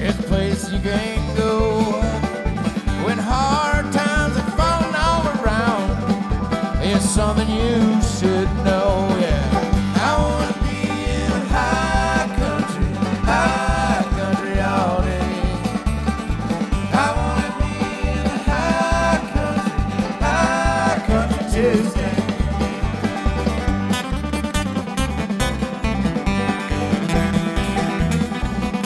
It's a place you can go when hard times are falling all around. It's something you should know, yeah. I want to be in high country all day. I want to be in high country Tuesday.